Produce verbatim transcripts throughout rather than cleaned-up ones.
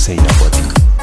حسین آبادی.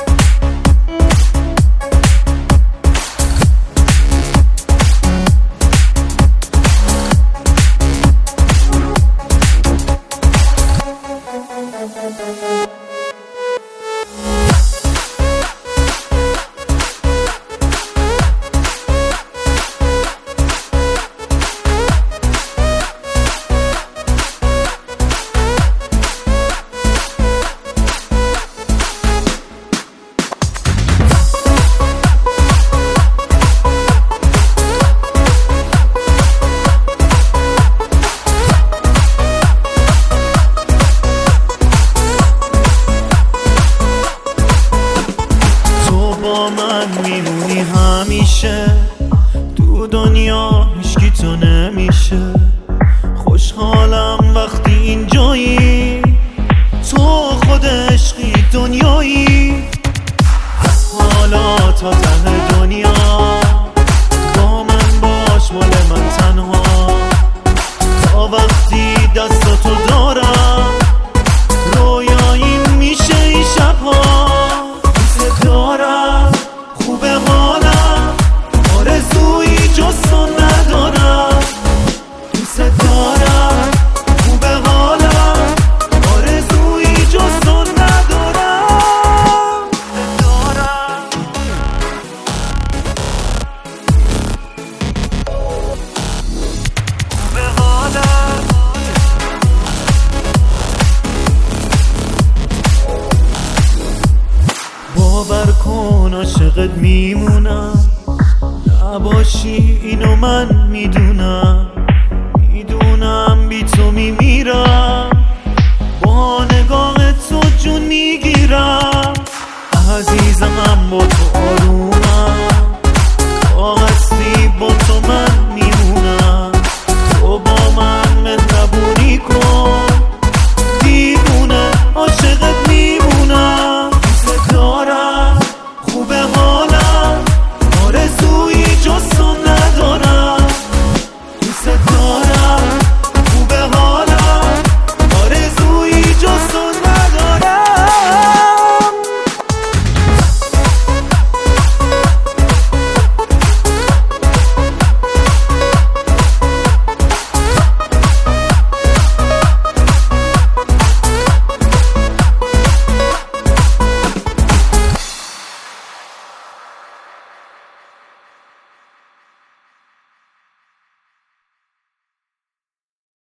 با من میمونی همیشه تو دنیا، هیچکی تو نمیشه. خوشحالم وقتی اینجایی، تو خود عشقی دنیایی. از حالا تا ته دنیا با من باش، مال من تنها. تا وقتی دستاتو دارم رویایی میشه این شبها. دارم خوب حالم، آرزویی جز تو ندارم. دوست دارم خوب حالم، آرزویی جز تو ندارم. دارم خوب حالم. باور کن عاشقت میمونم، نباشی اینو من میدونم.